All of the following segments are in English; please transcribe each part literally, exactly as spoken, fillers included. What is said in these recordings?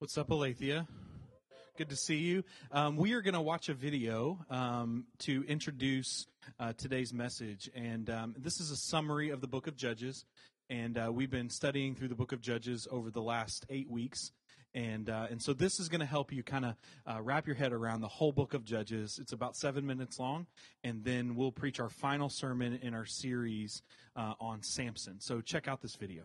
What's up, Aletheia? Good to see you. Um, we are going to watch a video um, to introduce uh, today's message. And um, this is a summary of the book of Judges. And uh, we've been studying through the book of Judges over the last eight weeks. And uh, and so this is going to help you kind of uh, wrap your head around the whole book of Judges. It's about seven minutes long. And then we'll preach our final sermon in our series uh, on Samson. So check out this video.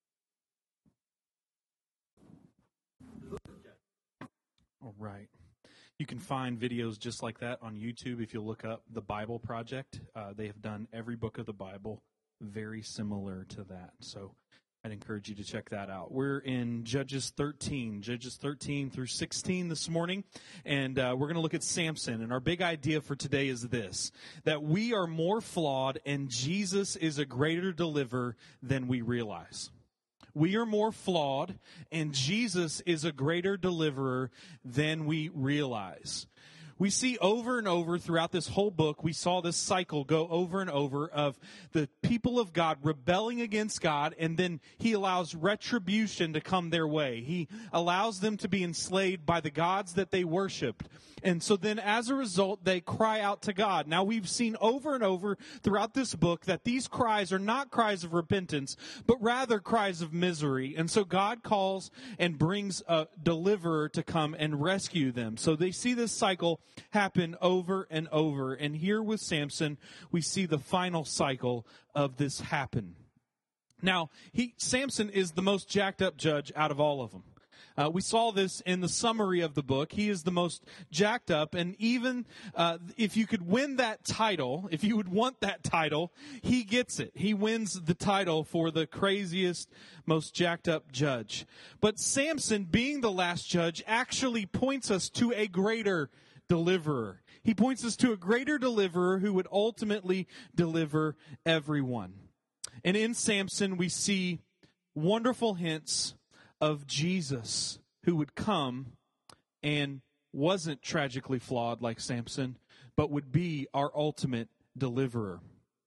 All right. You can find videos just like that on YouTube if you look up the Bible Project. Uh, they have done every book of the Bible very similar to that. So I'd encourage you to check that out. We're in Judges thirteen, Judges thirteen through sixteen this morning, and uh, we're going to look at Samson. And our big idea for today is this, that we are more flawed and Jesus is a greater deliverer than we realize. We are more flawed, and Jesus is a greater deliverer than we realize. We see over and over throughout this whole book, we saw this cycle go over and over of the people of God rebelling against God, and then he allows retribution to come their way. He allows them to be enslaved by the gods that they worshiped. And so then as a result, they cry out to God. Now we've seen over and over throughout this book that these cries are not cries of repentance, but rather cries of misery. And so God calls and brings a deliverer to come and rescue them. So they see this cycle happen over and over. And here with Samson, we see the final cycle of this happen. Now, he Samson is the most jacked up judge out of all of them. Uh, we saw this in the summary of the book. He is the most jacked up, and even uh, if you could win that title, if you would want that title, he gets it. He wins the title for the craziest, most jacked up judge. But Samson, being the last judge, actually points us to a greater deliverer. He points us to a greater deliverer who would ultimately deliver everyone. And in Samson, we see wonderful hints of Jesus, who would come and wasn't tragically flawed like Samson, but would be our ultimate deliverer.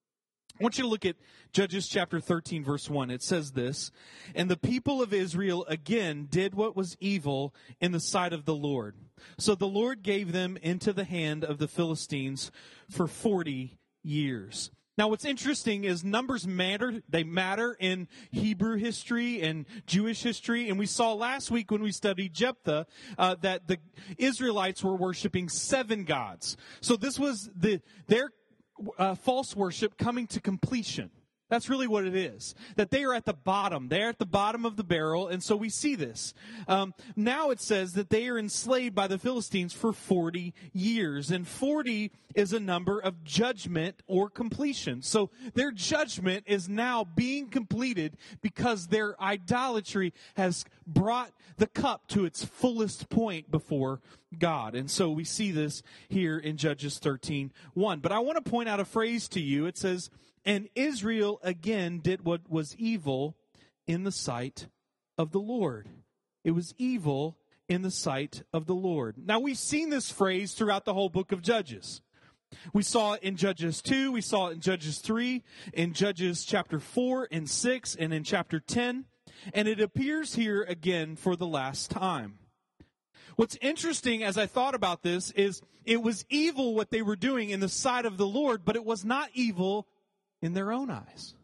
I want you to look at Judges chapter thirteen, verse one. It says this, "And the people of Israel again did what was evil in the sight of the Lord. So the Lord gave them into the hand of the Philistines for forty years." Now, what's interesting is numbers matter. They matter in Hebrew history and Jewish history. And we saw last week when we studied Jephthah uh, that the Israelites were worshiping seven gods. So this was the their uh, false worship coming to completion. That's really what it is. That they are at the bottom. They're at the bottom of the barrel, and so we see this. Um, now it says that they are enslaved by the Philistines for forty years, and forty is a number of judgment or completion. So their judgment is now being completed because their idolatry has brought the cup to its fullest point before God. And so we see this here in Judges thirteen one. But I want to point out a phrase to you. It says, "And Israel again did what was evil in the sight of the Lord." It was evil in the sight of the Lord. Now, we've seen this phrase throughout the whole book of Judges. We saw it in Judges two, we saw it in Judges three, in Judges chapter four and six, and in chapter ten. And it appears here again for the last time. What's interesting as I thought about this is it was evil what they were doing in the sight of the Lord, but it was not evil in their own eyes.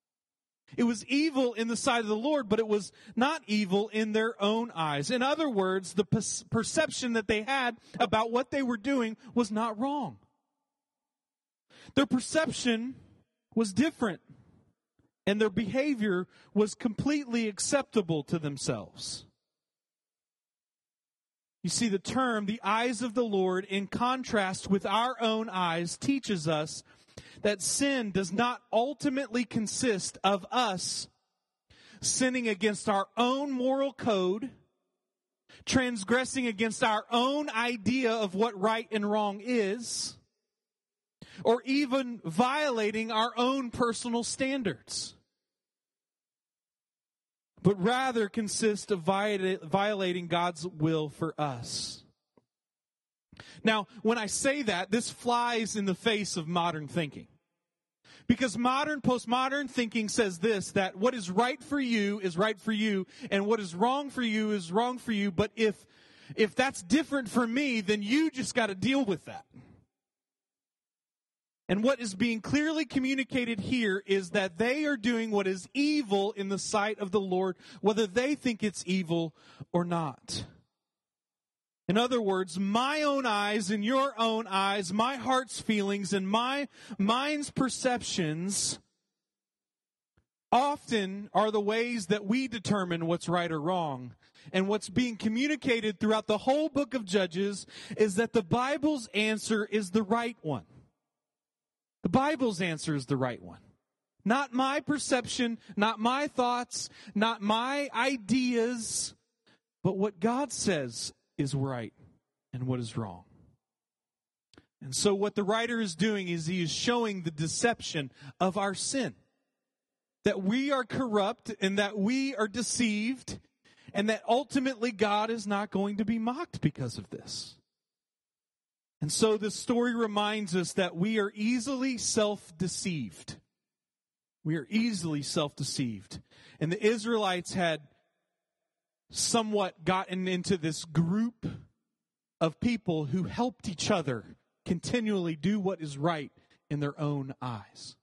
It was evil in the sight of the Lord, but it was not evil in their own eyes. In other words, the per- perception that they had about what they were doing was not wrong. Their perception was different, and their behavior was completely acceptable to themselves. You see, the term, the eyes of the Lord, in contrast with our own eyes, teaches us that sin does not ultimately consist of us sinning against our own moral code, transgressing against our own idea of what right and wrong is, or even violating our own personal standards, but rather consists of violating God's will for us. Now, when I say that, this flies in the face of modern thinking. Because modern, postmodern thinking says this, that what is right for you is right for you, and what is wrong for you is wrong for you, but if if that's different for me, then you just got to deal with that. And what is being clearly communicated here is that they are doing what is evil in the sight of the Lord, whether they think it's evil or not. In other words, my own eyes and your own eyes, my heart's feelings and my mind's perceptions often are the ways that we determine what's right or wrong. And what's being communicated throughout the whole book of Judges is that the Bible's answer is the right one. The Bible's answer is the right one. Not my perception, not my thoughts, not my ideas, but what God says is right and what is wrong. And so what the writer is doing is he is showing the deception of our sin. That we are corrupt and that we are deceived and that ultimately God is not going to be mocked because of this. And so this story reminds us that we are easily self-deceived. We are easily self-deceived. And the Israelites had somewhat gotten into this group of people who helped each other continually do what is right in their own eyes.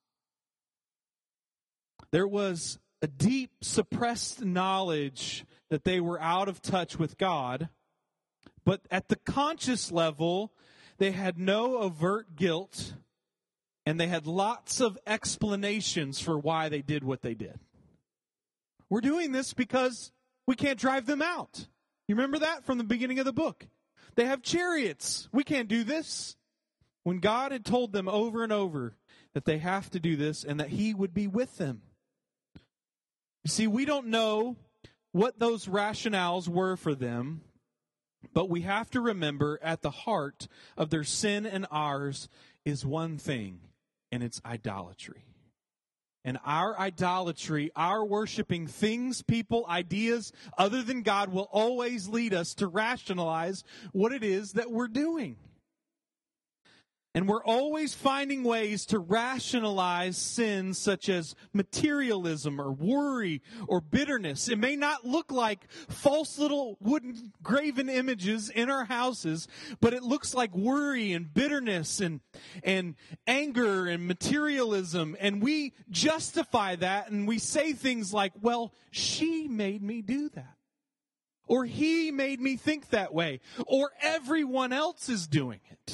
There was a deep suppressed knowledge that they were out of touch with God, but at the conscious level, they had no overt guilt, and they had lots of explanations for why they did what they did. We're doing this because we can't drive them out. You remember that from the beginning of the book? They have chariots. We can't do this. When God had told them over and over that they have to do this and that He would be with them. You see, we don't know what those rationales were for them, but we have to remember at the heart of their sin and ours is one thing, and it's idolatry. And our idolatry, our worshiping things, people, ideas other than God will always lead us to rationalize what it is that we're doing. And we're always finding ways to rationalize sins such as materialism or worry or bitterness. It may not look like false little wooden graven images in our houses, but it looks like worry and bitterness and, and anger and materialism. And we justify that and we say things like, well, she made me do that. Or he made me think that way. Or everyone else is doing it.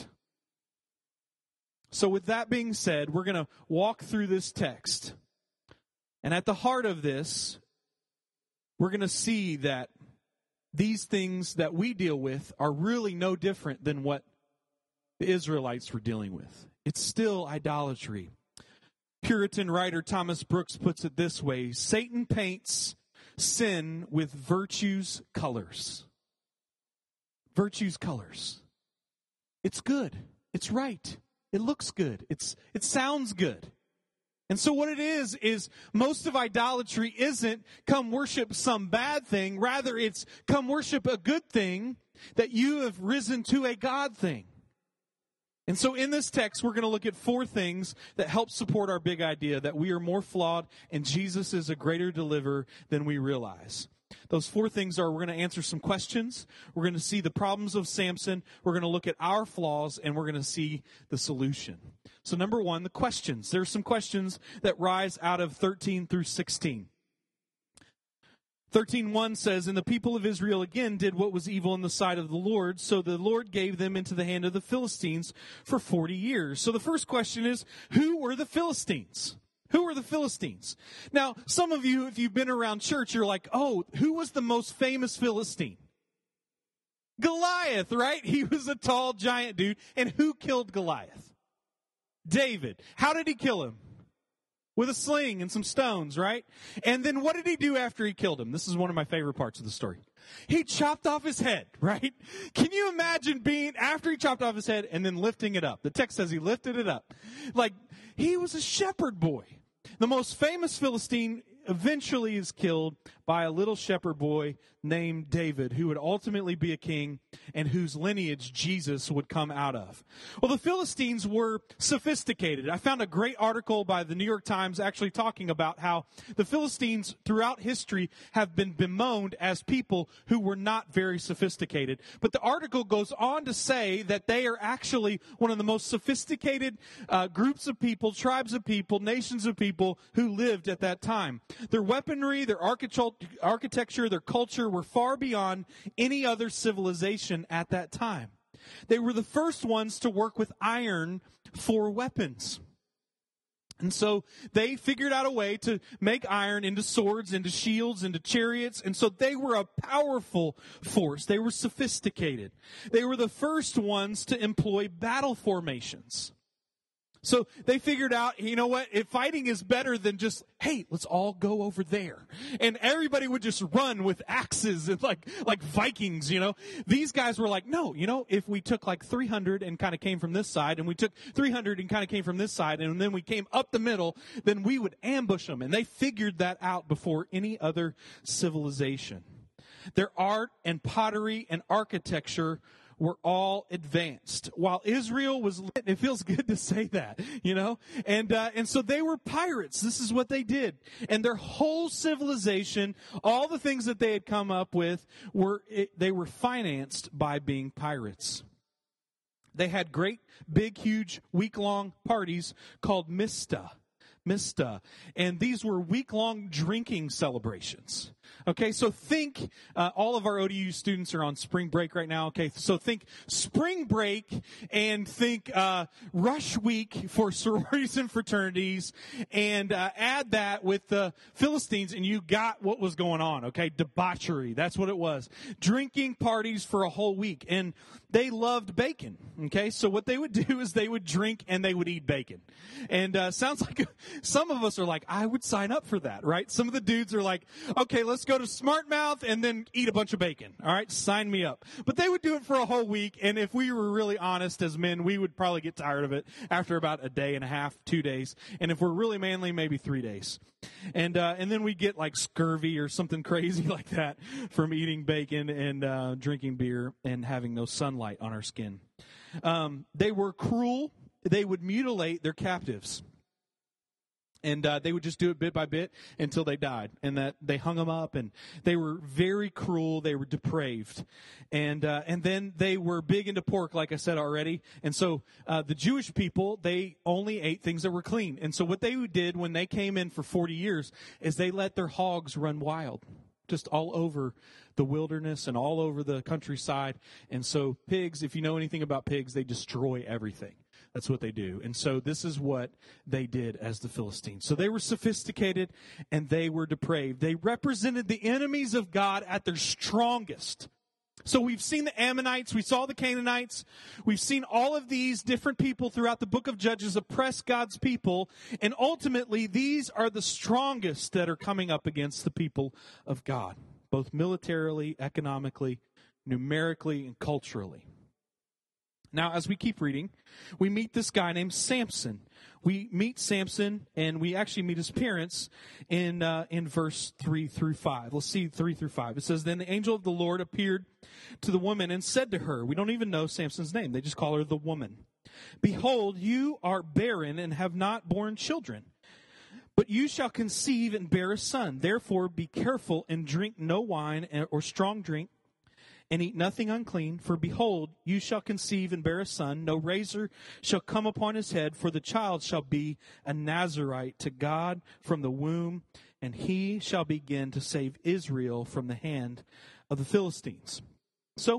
So with that being said, we're going to walk through this text. And at the heart of this, we're going to see that these things that we deal with are really no different than what the Israelites were dealing with. It's still idolatry. Puritan writer Thomas Brooks puts it this way: Satan paints sin with virtue's colors. Virtue's colors. It's good. It's right. It looks good. It's it sounds good. And so what it is, is most of idolatry isn't come worship some bad thing. Rather, it's come worship a good thing that you have risen to a God thing. And so in this text, we're going to look at four things that help support our big idea that we are more flawed and Jesus is a greater deliverer than we realize. Those four things are, we're going to answer some questions, we're going to see the problems of Samson, we're going to look at our flaws, and we're going to see the solution. So number one, the questions. There's some questions that rise out of thirteen through sixteen. thirteen one says, And the people of Israel again did what was evil in the sight of the Lord, so the Lord gave them into the hand of the Philistines for forty years. So the first question is, who were the Philistines? Who were the Philistines? Now, some of you, if you've been around church, you're like, oh, who was the most famous Philistine? Goliath, right? He was a tall, giant dude. And who killed Goliath? David. How did he kill him? With a sling and some stones, right? And then what did he do after he killed him? This is one of my favorite parts of the story. He chopped off his head, right? Can you imagine being, after he chopped off his head and then lifting it up? The text says he lifted it up. Like, he was a shepherd boy. The most famous Philistine eventually is killed by a little shepherd boy named David, who would ultimately be a king and whose lineage Jesus would come out of. Well, the Philistines were sophisticated. I found a great article by the New York Times actually talking about how the Philistines throughout history have been bemoaned as people who were not very sophisticated. But the article goes on to say that they are actually one of the most sophisticated uh, groups of people, tribes of people, nations of people who lived at that time. Their weaponry, their architecture, their culture were far beyond any other civilization at that time. They were the first ones to work with iron for weapons. And so they figured out a way to make iron into swords, into shields, into chariots. And so they were a powerful force. They were sophisticated. They were the first ones to employ battle formations. So they figured out, you know what, if fighting is better than just, hey, let's all go over there. And everybody would just run with axes and like, like Vikings, you know. These guys were like, no, you know, if we took like three hundred and kind of came from this side, and we took three hundred and kind of came from this side, and then we came up the middle, then we would ambush them. And they figured that out before any other civilization. Their art and pottery and architecture were all advanced. While Israel was, it feels good to say that, you know? And, uh, and so they were pirates. This is what they did. And their whole civilization, all the things that they had come up with, were, it, they were financed by being pirates. They had great, big, huge, week-long parties called Mista. Mista. And these were week-long drinking celebrations. Okay, so think, uh, all of our O D U students are on spring break right now. Okay, so think spring break and think uh, rush week for sororities and fraternities, and uh, add that with the Philistines, and you got what was going on. Okay, debauchery. That's what it was. Drinking parties for a whole week, and they loved bacon. Okay, so what they would do is they would drink and they would eat bacon. And uh, sounds like some of us are like, I would sign up for that, right? Some of the dudes are like, okay, let's go to Smart Mouth and then eat a bunch of bacon. All right, sign me up. But they would do it for a whole week, and if we were really honest as men, we would probably get tired of it after about a day and a half, two days. And if we're really manly, maybe three days. And uh, and then we get like scurvy or something crazy like that from eating bacon and uh, drinking beer and having no sunlight on our skin. Um, they were cruel. They would mutilate their captives. And uh, they would just do it bit by bit until they died. And that they hung them up, and they were very cruel. They were depraved. And uh, and then they were big into pork, like I said already. And so uh, the Jewish people, they only ate things that were clean. And so what they did when they came in for forty years is they let their hogs run wild, just all over the wilderness and all over the countryside. And so pigs, if you know anything about pigs, they destroy everything. That's what they do. And so this is what they did as the Philistines. So they were sophisticated and they were depraved. They represented the enemies of God at their strongest. So we've seen the Ammonites, we saw the Canaanites, we've seen all of these different people throughout the book of Judges oppress God's people, and ultimately these are the strongest that are coming up against the people of God, both militarily, economically, numerically, and culturally. Now, as we keep reading, we meet this guy named Samson. We meet Samson, and we actually meet his parents in uh, in verse three through five. Let's see three through five. It says, Then the angel of the Lord appeared to the woman and said to her, we don't even know Samson's name. They just call her the woman. Behold, you are barren and have not borne children. But you shall conceive and bear a son. Therefore be careful and drink no wine or strong drink, and eat nothing unclean, for behold, you shall conceive and bear a son. No razor shall come upon his head, for the child shall be a Nazarite to God from the womb, and he shall begin to save Israel from the hand of the Philistines. So,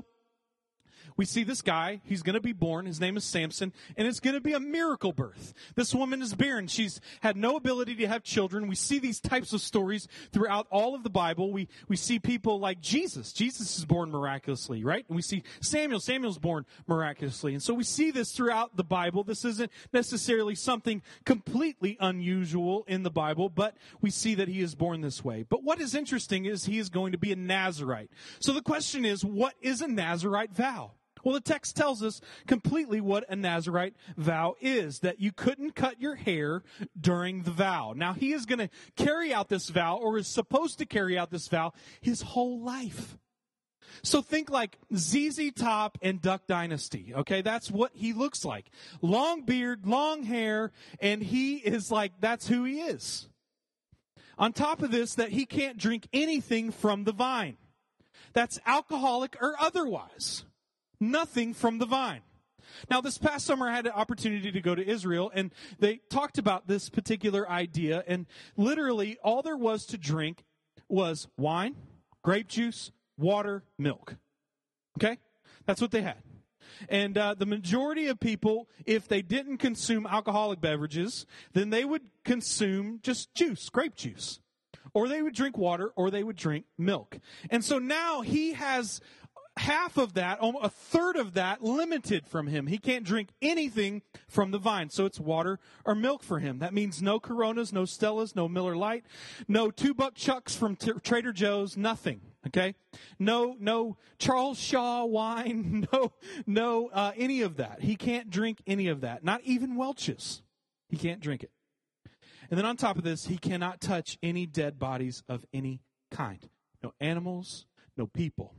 we see this guy, he's going to be born, his name is Samson, and it's going to be a miracle birth. This woman is barren. She's had no ability to have children. We see these types of stories throughout all of the Bible. We we see people like Jesus. Jesus is born miraculously, right? And we see Samuel. Samuel's born miraculously. And so we see this throughout the Bible. This isn't necessarily something completely unusual in the Bible, but we see that he is born this way. But what is interesting is he is going to be a Nazarite. So the question is, what is a Nazarite vow? Well, the text tells us completely what a Nazirite vow is, that you couldn't cut your hair during the vow. Now, he is going to carry out this vow, or is supposed to carry out this vow, his whole life. So think like Z Z Top and Duck Dynasty, okay? That's what he looks like. Long beard, long hair, and he is like, that's who he is. On top of this, that he can't drink anything from the vine. That's alcoholic or otherwise. Nothing from the vine. Now, this past summer, I had an opportunity to go to Israel, and they talked about this particular idea, and literally all there was to drink was wine, grape juice, water, milk. Okay? That's what they had. And uh, the majority of people, if they didn't consume alcoholic beverages, then they would consume just juice, grape juice. Or they would drink water, or they would drink milk. And so now he has half of that, a third of that, limited from him. He can't drink anything from the vine. So it's water or milk for him. That means no Coronas, no Stellas, no Miller Lite, no two-buck chucks from t- Trader Joe's, nothing. Okay? No, no Charles Shaw wine, no, no, uh, any of that. He can't drink any of that. Not even Welch's. He can't drink it. And then on top of this, he cannot touch any dead bodies of any kind. No animals, no people.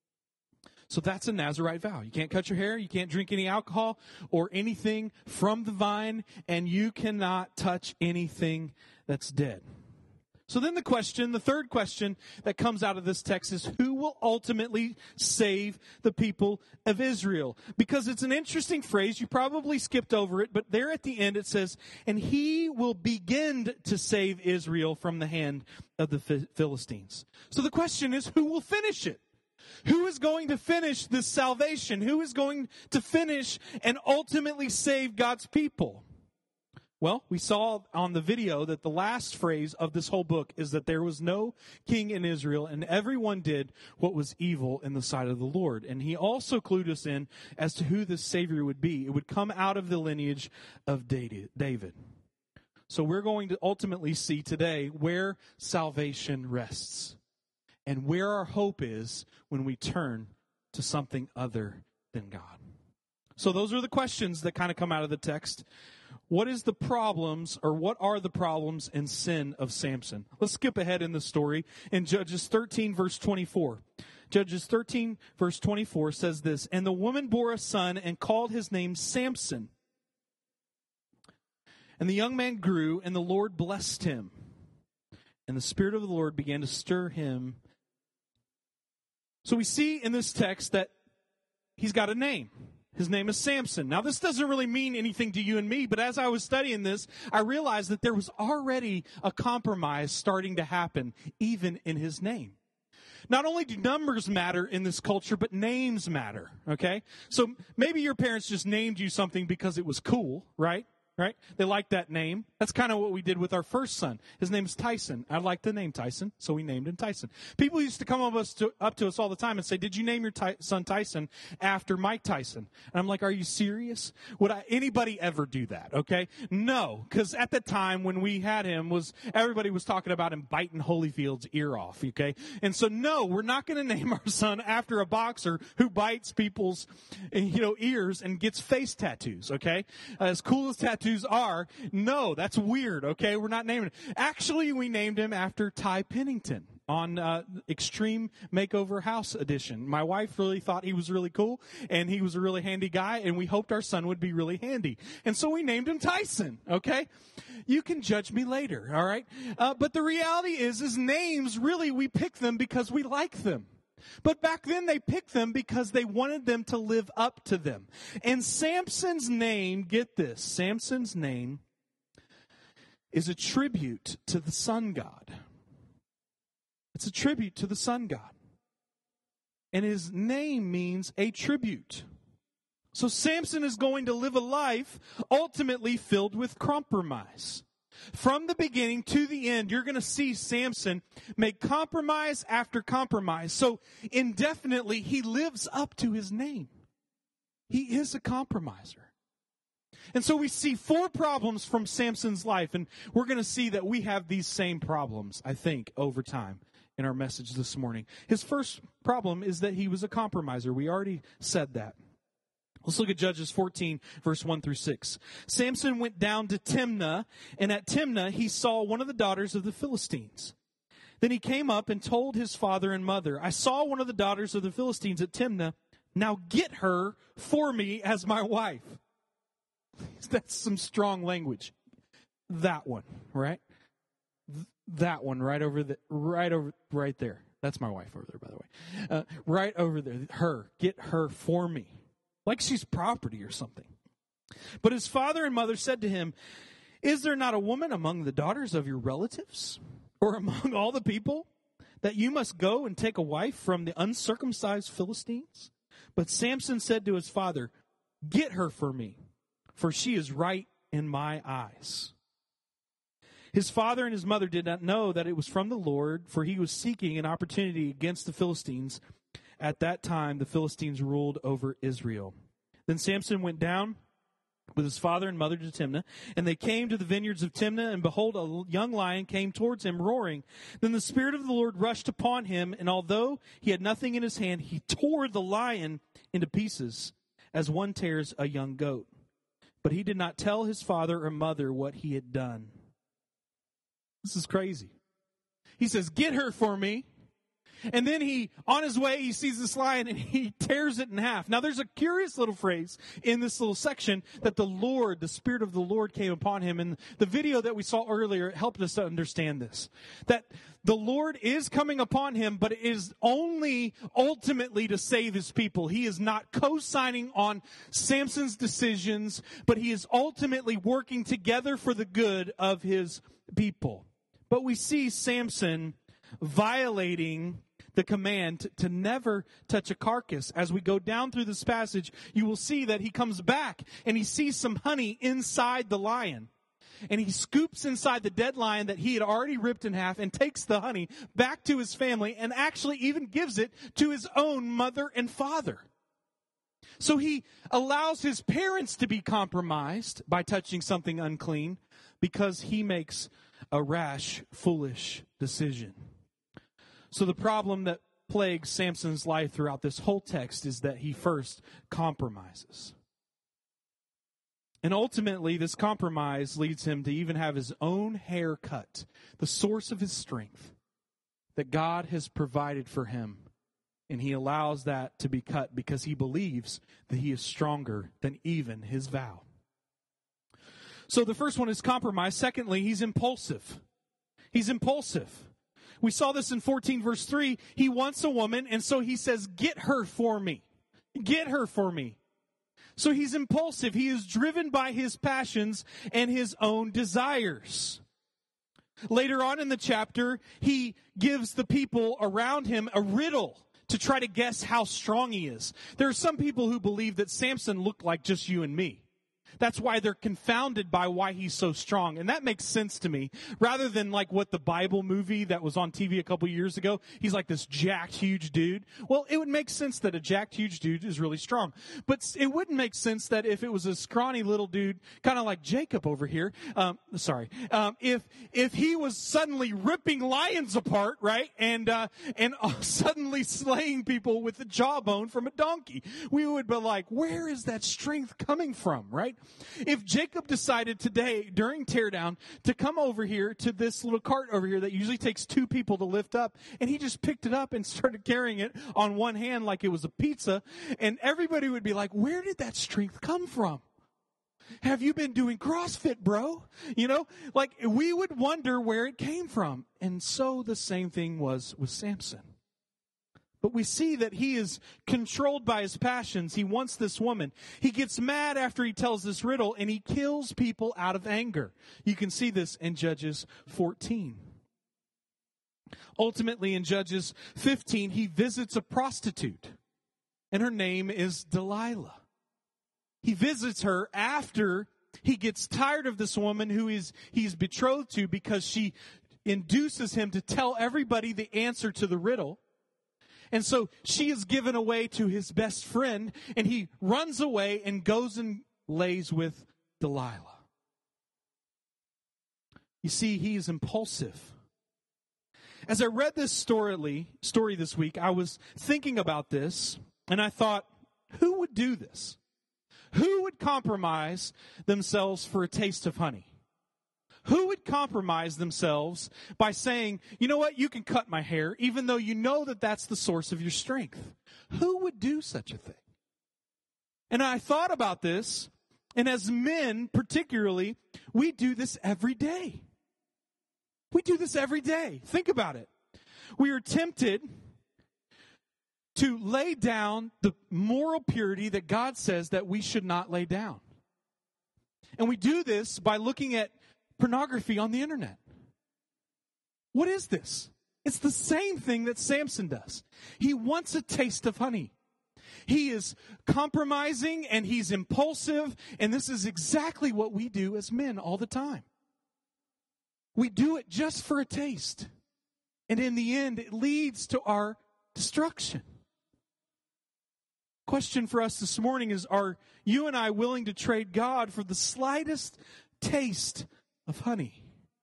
So that's a Nazirite vow. You can't cut your hair, you can't drink any alcohol or anything from the vine, and you cannot touch anything that's dead. So then the question, the third question that comes out of this text is, who will ultimately save the people of Israel? Because it's an interesting phrase. You probably skipped over it, but there at the end it says, and he will begin to save Israel from the hand of the Philistines. So the question is, who will finish it? Who is going to finish this salvation? Who is going to finish and ultimately save God's people? Well, we saw on the video that the last phrase of this whole book is that there was no king in Israel, and everyone did what was evil in the sight of the Lord. And he also clued us in as to who this Savior would be. It would come out of the lineage of David. So we're going to ultimately see today where salvation rests and where our hope is when we turn to something other than God. So those are the questions that kind of come out of the text. What is the problems, or what are the problems and sin of Samson? Let's skip ahead in the story. In Judges thirteen, verse twenty-four. Judges thirteen, verse twenty-four says this, and the woman bore a son and called his name Samson. And the young man grew, and the Lord blessed him. And the Spirit of the Lord began to stir him. So we see in this text that he's got a name. His name is Samson. Now, this doesn't really mean anything to you and me, but as I was studying this, I realized that there was already a compromise starting to happen, even in his name. Not only do numbers matter in this culture, but names matter, okay? So maybe your parents just named you something because it was cool, right? Right? They liked that name. That's kind of what we did with our first son. His name is Tyson. I liked the name Tyson, so we named him Tyson. People used to come up, us to, up to us all the time and say, did you name your ty- son Tyson after Mike Tyson? And I'm like, are you serious? Would I, anybody ever do that, okay? No, because at the time when we had him, was everybody was talking about him biting Holyfield's ear off, okay? And so, no, we're not going to name our son after a boxer who bites people's, you know, ears and gets face tattoos, okay? Uh, as cool as tattoos are, no, that's weird, okay? We're not naming it. Actually, we named him after Ty Pennington on uh, Extreme Makeover House Edition. My wife really thought he was really cool, and he was a really handy guy, and we hoped our son would be really handy. And so we named him Tyson, okay? You can judge me later, all right? Uh, but the reality is, is names, really, we pick them because we like them. But back then they picked them because they wanted them to live up to them. And Samson's name, get this, Samson's name is a tribute to the sun god. It's a tribute to the sun god. And his name means a tribute. So Samson is going to live a life ultimately filled with compromise. From the beginning to the end, you're going to see Samson make compromise after compromise. So indefinitely, he lives up to his name. He is a compromiser. And so we see four problems from Samson's life, and we're going to see that we have these same problems, I think, over time in our message this morning. His first problem is that he was a compromiser. We already said that. Let's look at Judges fourteen, verse one through six. Samson went down to Timnah, and at Timnah he saw one of the daughters of the Philistines. Then he came up and told his father and mother, I saw one of the daughters of the Philistines at Timnah. Now get her for me as my wife. That's some strong language. That one, right? Th- that one right over the, right over, right there. That's my wife over there, by the way. Uh, right over there. Her. Get her for me. Like she's property or something. But his father and mother said to him, is there not a woman among the daughters of your relatives or among all the people that you must go and take a wife from the uncircumcised Philistines? But Samson said to his father, get her for me, for she is right in my eyes. His father and his mother did not know that it was from the Lord, for he was seeking an opportunity against the Philistines. At that time, the Philistines ruled over Israel. Then Samson went down with his father and mother to Timnah, and they came to the vineyards of Timnah, and behold, a young lion came towards him, roaring. Then the Spirit of the Lord rushed upon him, and although he had nothing in his hand, he tore the lion into pieces, as one tears a young goat. But he did not tell his father or mother what he had done. This is crazy. He says, get her for me. And then he, on his way, he sees this lion and he tears it in half. Now there's a curious little phrase in this little section that the Lord, the Spirit of the Lord came upon him. And the video that we saw earlier helped us to understand this. That the Lord is coming upon him, but it is only ultimately to save his people. He is not co-signing on Samson's decisions, but he is ultimately working together for the good of his people. But we see Samson violating the command to, to never touch a carcass. As we go down through this passage, you will see that he comes back and he sees some honey inside the lion. And he scoops inside the dead lion that he had already ripped in half and takes the honey back to his family and actually even gives it to his own mother and father. So he allows his parents to be compromised by touching something unclean because he makes a rash, foolish decision. So the problem that plagues Samson's life throughout this whole text is that he first compromises. And ultimately, this compromise leads him to even have his own hair cut, the source of his strength that God has provided for him. And he allows that to be cut because he believes that he is stronger than even his vow. So the first one is compromise. Secondly, he's impulsive. He's impulsive. We saw this in fourteen verse three. He wants a woman, and so he says, get her for me. Get her for me. So he's impulsive. He is driven by his passions and his own desires. Later on in the chapter, he gives the people around him a riddle to try to guess how strong he is. There are some people who believe that Samson looked like just you and me. That's why they're confounded by why he's so strong. And that makes sense to me. Rather than like what the Bible movie that was on T V a couple years ago, he's like this jacked, huge dude. Well, it would make sense that a jacked, huge dude is really strong. But it wouldn't make sense that if it was a scrawny little dude, kind of like Jacob over here, um, sorry, um, if if he was suddenly ripping lions apart, right, and uh, and uh, suddenly slaying people with the jawbone from a donkey, we would be like, where is that strength coming from, right? If Jacob decided today during teardown to come over here to this little cart over here that usually takes two people to lift up, and he just picked it up and started carrying it on one hand like it was a pizza, and everybody would be like, where did that strength come from? Have you been doing CrossFit, bro? You know, like we would wonder where it came from. And so the same thing was with Samson. But we see that he is controlled by his passions. He wants this woman. He gets mad after he tells this riddle, and he kills people out of anger. You can see this in Judges fourteen. Ultimately, in Judges fifteen, he visits a prostitute, and her name is Delilah. He visits her after he gets tired of this woman who is he's betrothed to because she induces him to tell everybody the answer to the riddle. And so she is given away to his best friend, and he runs away and goes and lays with Delilah. You see, he is impulsive. As I read this story, story this week, I was thinking about this, and I thought, who would do this? Who would compromise themselves for a taste of honey? Who would compromise themselves by saying, you know what, you can cut my hair, even though you know that that's the source of your strength? Who would do such a thing? And I thought about this, and as men particularly, we do this every day. We do this every day. Think about it. We are tempted to lay down the moral purity that God says that we should not lay down. And we do this by looking at pornography on the internet. What is this? It's the same thing that Samson does. He wants a taste of honey. He is compromising and he's impulsive, and this is exactly what we do as men all the time. We do it just for a taste. And in the end, it leads to our destruction. Question for us this morning is, are you and I willing to trade God for the slightest taste of honey?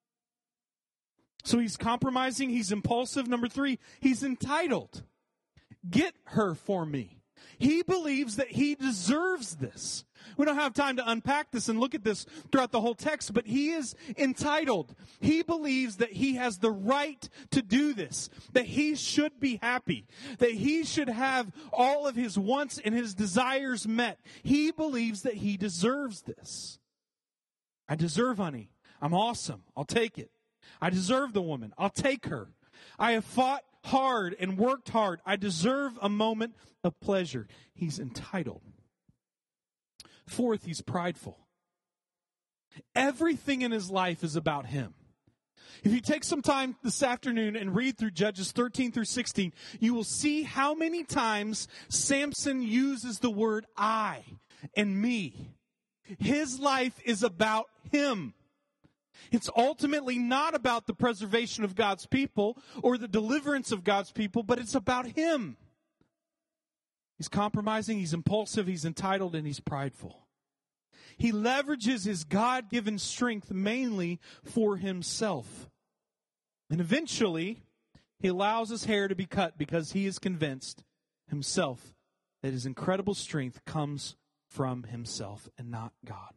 So he's compromising, he's impulsive. Number three, he's entitled. Get her for me. He believes that he deserves this. We don't have time to unpack this and look at this throughout the whole text, but he is entitled. He believes that he has the right to do this, that he should be happy, that he should have all of his wants and his desires met. He believes that he deserves this. I deserve honey. I'm awesome. I'll take it. I deserve the woman. I'll take her. I have fought hard and worked hard. I deserve a moment of pleasure. He's entitled. Fourth, he's prideful. Everything in his life is about him. If you take some time this afternoon and read through Judges thirteen through sixteen, you will see how many times Samson uses the word I and me. His life is about him. It's ultimately not about the preservation of God's people or the deliverance of God's people, but it's about him. He's compromising, he's impulsive, he's entitled, and he's prideful. He leverages his God-given strength mainly for himself. And eventually, he allows his hair to be cut because he is convinced himself that his incredible strength comes from himself and not God.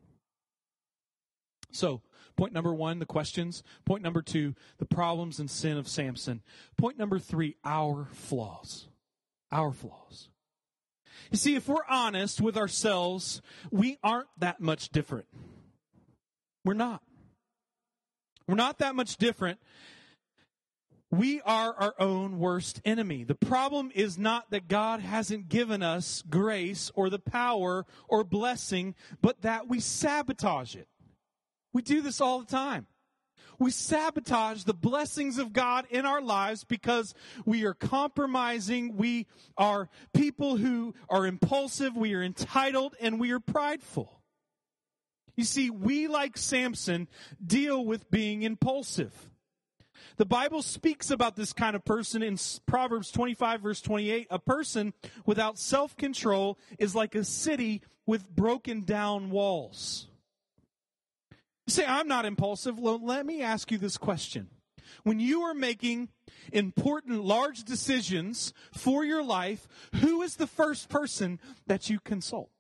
So, point number one, the questions. Point number two, the problems and sin of Samson. Point number three, our flaws. Our flaws. You see, if we're honest with ourselves, we aren't that much different. We're not. We're not that much different. We are our own worst enemy. The problem is not that God hasn't given us grace or the power or blessing, but that we sabotage it. We do this all the time. We sabotage the blessings of God in our lives because we are compromising. We are people who are impulsive. We are entitled and we are prideful. You see, we, like Samson, deal with being impulsive. The Bible speaks about this kind of person in Proverbs twenty-five, verse twenty-eight. A person without self-control is like a city with broken down walls. You say, I'm not impulsive. Well, let me ask you this question. When you are making important, large decisions for your life, who is the first person that you consult?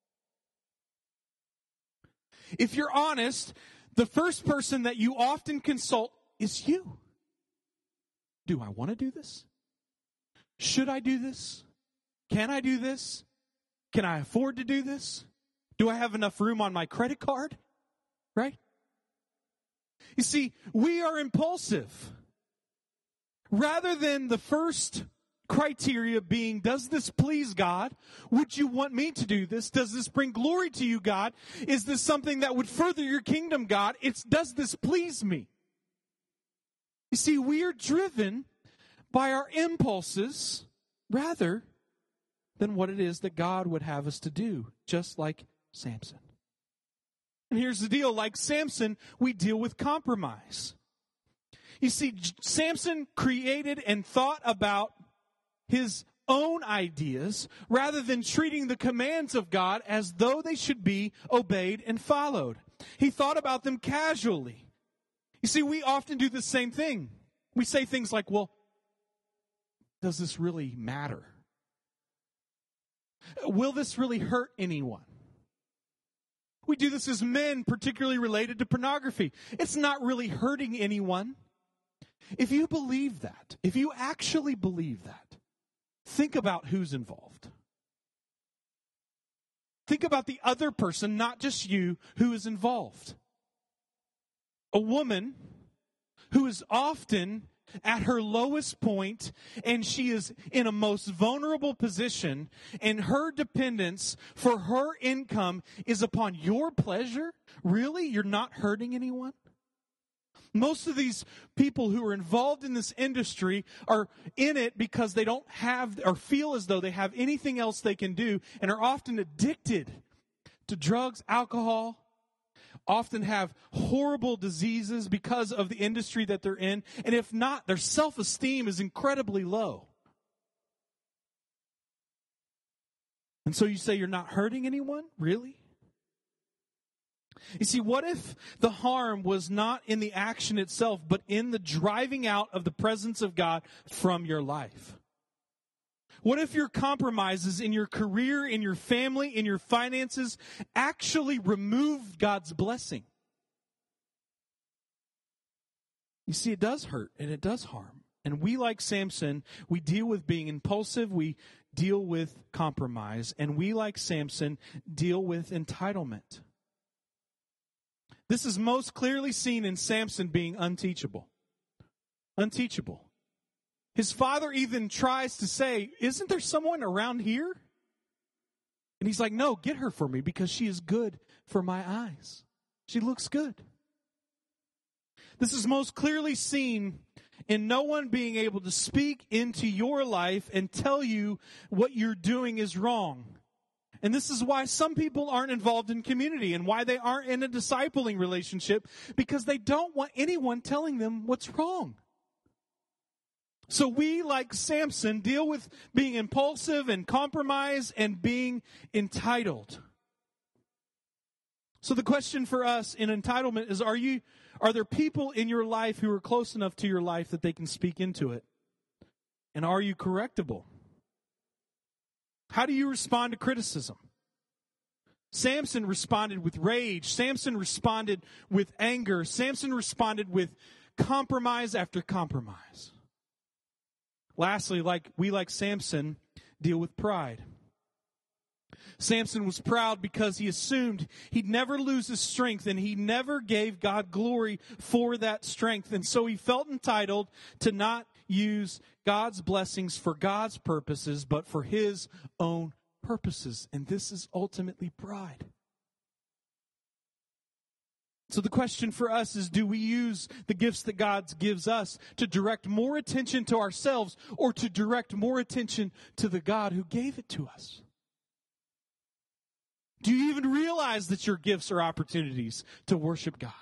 If you're honest, the first person that you often consult is you. Do I want to do this? Should I do this? Can I do this? Can I afford to do this? Do I have enough room on my credit card? Right? You see, we are impulsive. Rather than the first criteria being, does this please God? Would you want me to do this? Does this bring glory to you, God? Is this something that would further your kingdom, God? It's, does this please me? You see, we are driven by our impulses rather than what it is that God would have us to do, just like Samson. And here's the deal, like Samson, we deal with compromise. You see, Samson created and thought about his own ideas rather than treating the commands of God as though they should be obeyed and followed. He thought about them casually. You see, we often do the same thing. We say things like, well, does this really matter? Will this really hurt anyone? We do this as men, particularly related to pornography. It's not really hurting anyone. If you believe that, if you actually believe that, think about who's involved. Think about the other person, not just you, who is involved. A woman who is often at her lowest point, and she is in a most vulnerable position, and her dependence for her income is upon your pleasure? Really? You're not hurting anyone? Most of these people who are involved in this industry are in it because they don't have or feel as though they have anything else they can do, and are often addicted to drugs, alcohol, often have horrible diseases because of the industry that they're in. And if not, their self-esteem is incredibly low. And so you say you're not hurting anyone? Really? You see, what if the harm was not in the action itself, but in the driving out of the presence of God from your life? What if your compromises in your career, in your family, in your finances actually removed God's blessing? You see, it does hurt and it does harm. And we, like Samson, we deal with being impulsive, we deal with compromise, and we, like Samson, deal with entitlement. This is most clearly seen in Samson being unteachable. Unteachable. His father even tries to say, isn't there someone around here? And he's like, no, get her for me because she is good for my eyes. She looks good. This is most clearly seen in no one being able to speak into your life and tell you what you're doing is wrong. And this is why some people aren't involved in community and why they aren't in a discipling relationship, because they don't want anyone telling them what's wrong. So we, like Samson, deal with being impulsive and compromise and being entitled. So the question for us in entitlement is, are you, are there people in your life who are close enough to your life that they can speak into it? And are you correctable? How do you respond to criticism? Samson responded with rage. Samson responded with anger. Samson responded with compromise after compromise. Lastly, like we like Samson, deal with pride. Samson was proud because he assumed he'd never lose his strength, and he never gave God glory for that strength. And so he felt entitled to not use God's blessings for God's purposes, but for his own purposes. And this is ultimately pride. So the question for us is, do we use the gifts that God gives us to direct more attention to ourselves or to direct more attention to the God who gave it to us? Do you even realize that your gifts are opportunities to worship God?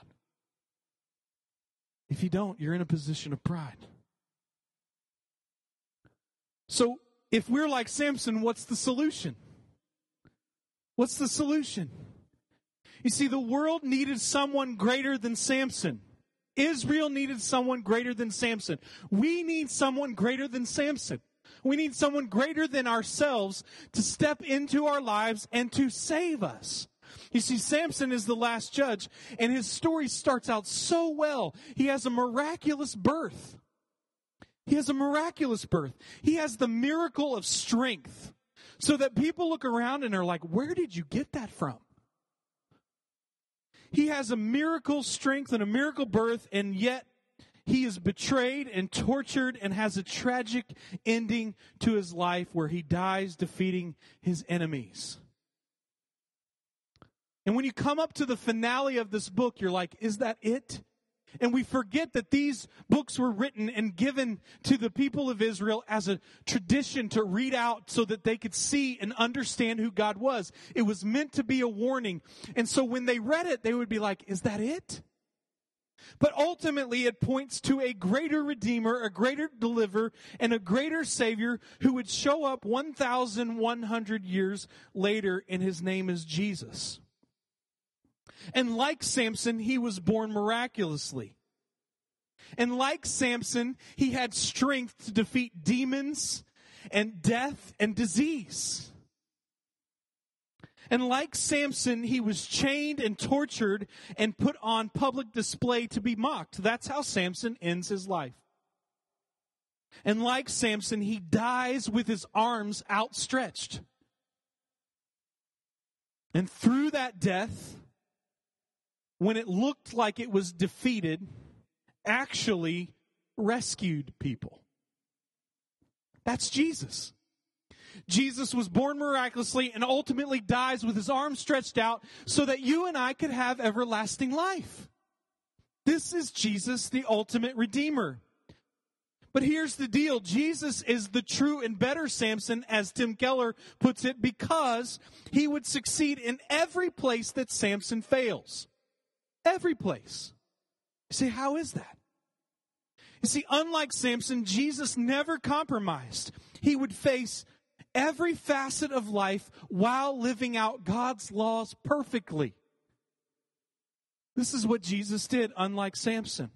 If you don't, you're in a position of pride. So if we're like Samson, what's the solution? What's the solution? You see, the world needed someone greater than Samson. Israel needed someone greater than Samson. We need someone greater than Samson. We need someone greater than ourselves to step into our lives and to save us. You see, Samson is the last judge, and his story starts out so well. He has a miraculous birth. He has a miraculous birth. He has the miracle of strength, so that people look around and are like, where did you get that from? He has a miracle strength and a miracle birth, and yet he is betrayed and tortured and has a tragic ending to his life where he dies defeating his enemies. And when you come up to the finale of this book, you're like, is that it? And we forget that these books were written and given to the people of Israel as a tradition to read out so that they could see and understand who God was. It was meant to be a warning. And so when they read it, they would be like, is that it? But ultimately, it points to a greater Redeemer, a greater Deliverer, and a greater Savior who would show up one thousand one hundred years later, and his name is Jesus. And like Samson, he was born miraculously. And like Samson, he had strength to defeat demons and death and disease. And like Samson, he was chained and tortured and put on public display to be mocked. That's how Samson ends his life. And like Samson, he dies with his arms outstretched. And through that death, when it looked like it was defeated, actually rescued people. That's Jesus. Jesus was born miraculously and ultimately dies with his arms stretched out so that you and I could have everlasting life. This is Jesus, the ultimate Redeemer. But here's the deal. Jesus is the true and better Samson, as Tim Keller puts it, because he would succeed in every place that Samson fails. Every place. You say, how is that? You see, unlike Samson, Jesus never compromised. He would face every facet of life while living out God's laws perfectly. This is what Jesus did, unlike Samson.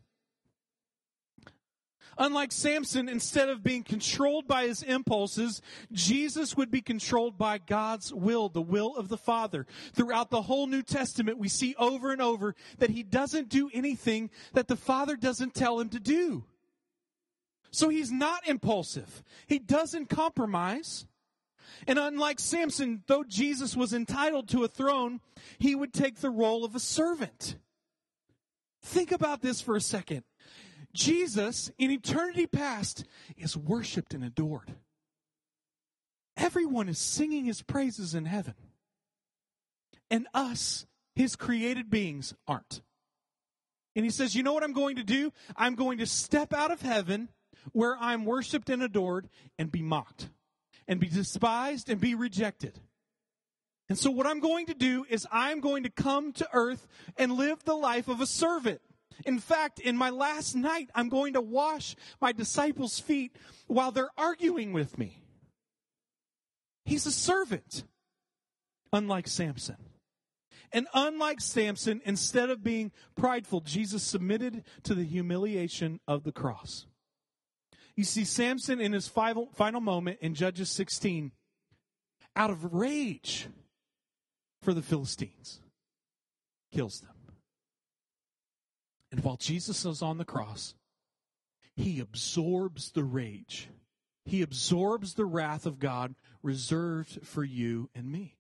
Unlike Samson, instead of being controlled by his impulses, Jesus would be controlled by God's will, the will of the Father. Throughout the whole New Testament, we see over and over that he doesn't do anything that the Father doesn't tell him to do. So he's not impulsive. He doesn't compromise. And unlike Samson, though Jesus was entitled to a throne, he would take the role of a servant. Think about this for a second. Jesus, in eternity past, is worshiped and adored. Everyone is singing his praises in heaven. And us, his created beings, aren't. And he says, you know what I'm going to do? I'm going to step out of heaven where I'm worshiped and adored and be mocked and be despised and be rejected. And so what I'm going to do is I'm going to come to earth and live the life of a servant. In fact, in my last night, I'm going to wash my disciples' feet while they're arguing with me. He's a servant, unlike Samson. And unlike Samson, instead of being prideful, Jesus submitted to the humiliation of the cross. You see, Samson in his final, final moment in Judges sixteen, out of rage for the Philistines, kills them. And while Jesus is on the cross, he absorbs the rage. He absorbs the wrath of God reserved for you and me.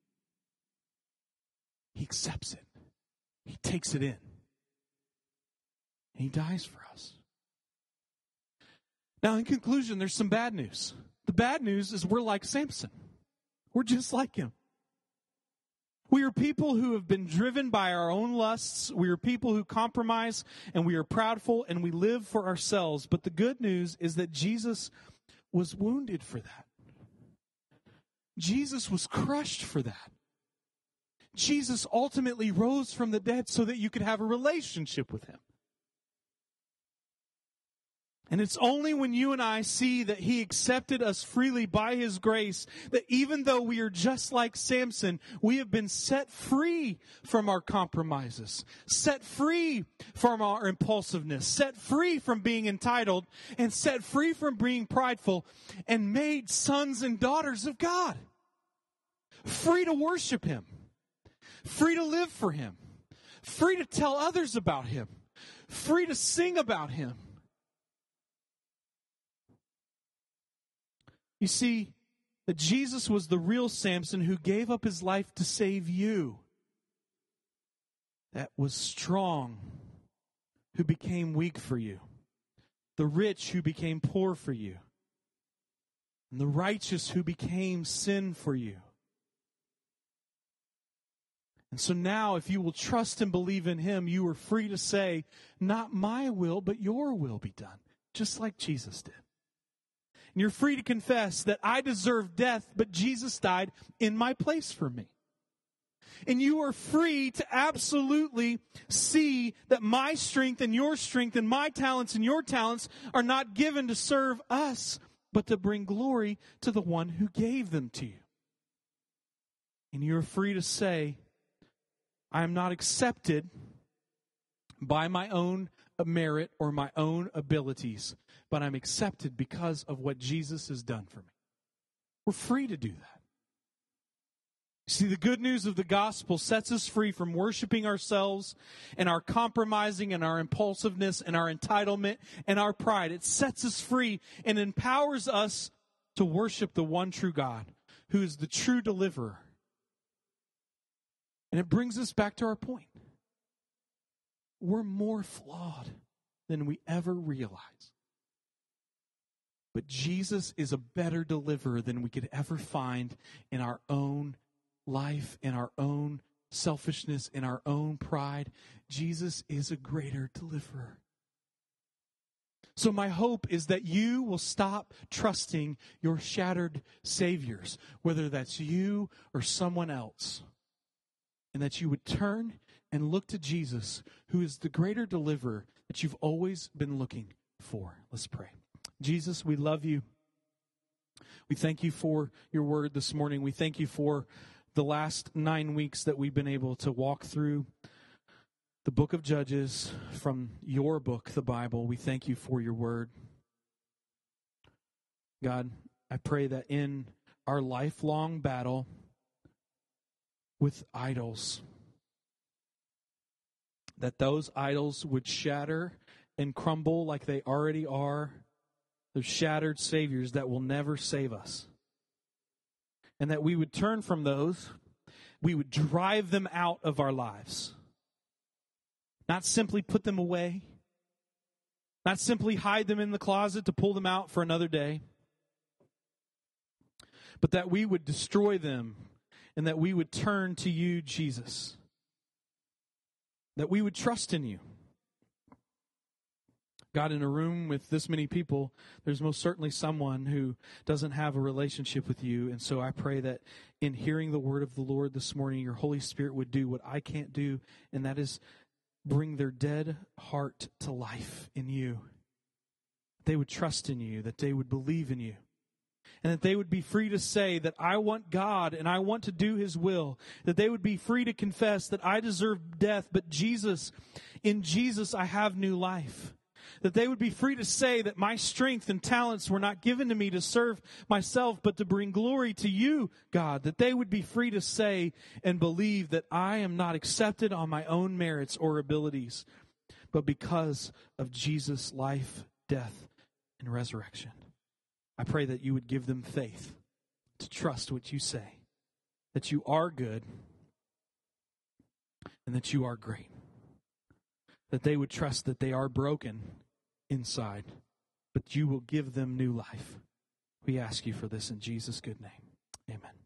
He accepts it. He takes it in. And he dies for us. Now, in conclusion, there's some bad news. The bad news is we're like Samson. We're just like him. We are people who have been driven by our own lusts. We are people who compromise, and we are proudful, and we live for ourselves. But the good news is that Jesus was wounded for that. Jesus was crushed for that. Jesus ultimately rose from the dead so that you could have a relationship with him. And it's only when you and I see that he accepted us freely by his grace that even though we are just like Samson, we have been set free from our compromises, set free from our impulsiveness, set free from being entitled, and set free from being prideful, and made sons and daughters of God. Free to worship him, free to live for him, free to tell others about him, free to sing about him. You see, that Jesus was the real Samson who gave up his life to save you. That was strong, who became weak for you. The rich who became poor for you. And the righteous who became sin for you. And so now, if you will trust and believe in him, you are free to say, not my will, but your will be done. Just like Jesus did. And you're free to confess that I deserve death, but Jesus died in my place for me. And you are free to absolutely see that my strength and your strength and my talents and your talents are not given to serve us, but to bring glory to the one who gave them to you. And you're free to say, I am not accepted by my own merit or my own abilities, but I'm accepted because of what Jesus has done for me. We're free to do that. See, the good news of the gospel sets us free from worshiping ourselves and our compromising and our impulsiveness and our entitlement and our pride. It sets us free and empowers us to worship the one true God, who is the true deliverer. And it brings us back to our point. We're more flawed than we ever realize. But Jesus is a better deliverer than we could ever find in our own life, in our own selfishness, in our own pride. Jesus is a greater deliverer. So my hope is that you will stop trusting your shattered saviors, whether that's you or someone else, and that you would turn and look to Jesus, who is the greater deliverer that you've always been looking for. Let's pray. Jesus, we love you. We thank you for your word this morning. We thank you for the last nine weeks that we've been able to walk through the book of Judges from your book, the Bible. We thank you for your word. God, I pray that in our lifelong battle with idols, that those idols would shatter and crumble like they already are. Those shattered saviors that will never save us. And that we would turn from those. We would drive them out of our lives. Not simply put them away. Not simply hide them in the closet to pull them out for another day. But that we would destroy them. And that we would turn to you, Jesus. That we would trust in you. God, in a room with this many people, there's most certainly someone who doesn't have a relationship with you. And so I pray that in hearing the word of the Lord this morning, your Holy Spirit would do what I can't do, and that is bring their dead heart to life in you. They would trust in you, that they would believe in you, and that they would be free to say that I want God and I want to do his will. That they would be free to confess that I deserve death, but Jesus, in Jesus I have new life. That they would be free to say that my strength and talents were not given to me to serve myself, but to bring glory to you, God. That they would be free to say and believe that I am not accepted on my own merits or abilities, but because of Jesus' life, death, and resurrection. I pray that you would give them faith to trust what you say, that you are good, and that you are great. That they would trust that they are broken inside, but you will give them new life. We ask you for this in Jesus' good name. Amen.